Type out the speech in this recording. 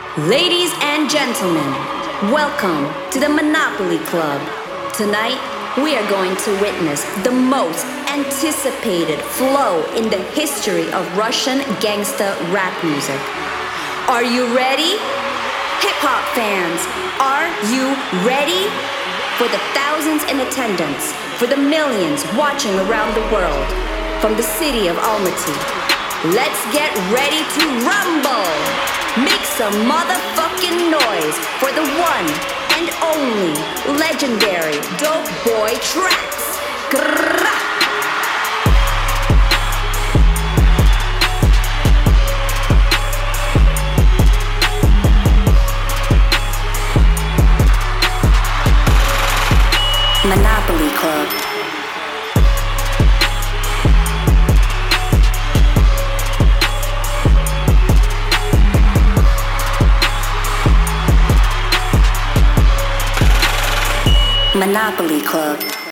Ladies and gentlemen, welcome to the Monopoly Club. Tonight, we are going to witness the most anticipated flow in the history of Russian gangsta rap music. Are you ready? Hip-hop fans, are you ready? For the thousands in attendance, for the millions watching around the world, from the city of Almaty, let's get ready to rumble! Make some motherfucking noise for the one and only legendary Dope Boy Tracks. Grrrah! Monopoly Club. Monopoly Club.